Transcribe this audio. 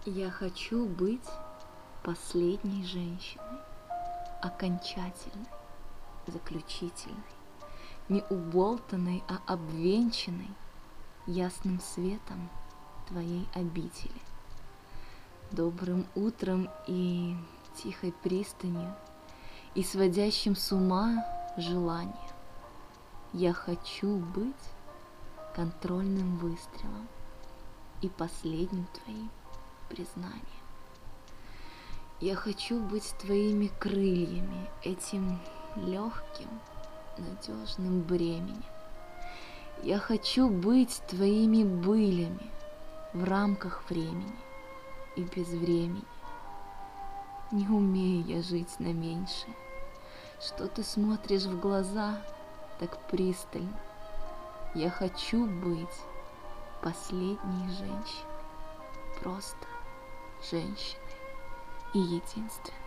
Я хочу быть последней женщиной, окончательной, заключительной, не уболтанной, а обвенчанной ясным светом твоей обители, добрым утром и тихой пристанью, и сводящим с ума желанием. Я хочу быть контрольным выстрелом и последним твоим признанием. Я хочу быть твоими крыльями, этим легким, надежным бременем. Я хочу быть твоими былями в рамках времени и без времени. Не умею я жить на меньшее, что ты смотришь в глаза так пристально. Я хочу быть последней женщиной, просто женщиной и единственной.